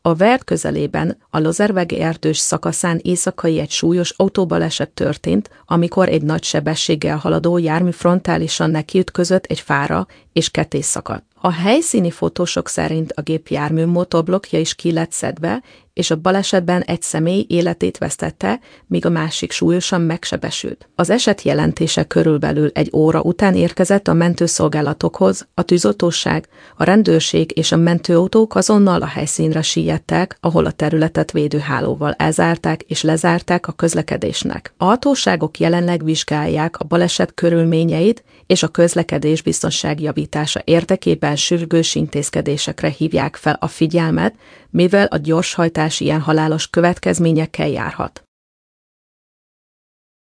A Verd közelében, a Lozerweg erdős szakaszán éjszakai egy súlyos autóbaleset történt, amikor egy nagy sebességgel haladó jármű frontálisan nekiütközött egy fára, és ketté szakadt. A helyszíni fotósok szerint a gépjármű motorblokkja is ki lett szedve, és a balesetben egy személy életét vesztette, míg a másik súlyosan megsebesült. Az eset jelentése körülbelül egy óra után érkezett a mentőszolgálatokhoz, a tűzoltóság, a rendőrség és a mentőautók azonnal a helyszínre siettek, ahol a területet védőhálóval elzárták és lezárták a közlekedésnek. A hatóságok jelenleg vizsgálják a baleset körülményeit, és a közlekedés biztonság javítása érdekében sürgős intézkedésekre hívják fel a figyelmet, mivel a gyorshajtás ilyen halálos következményekkel járhat.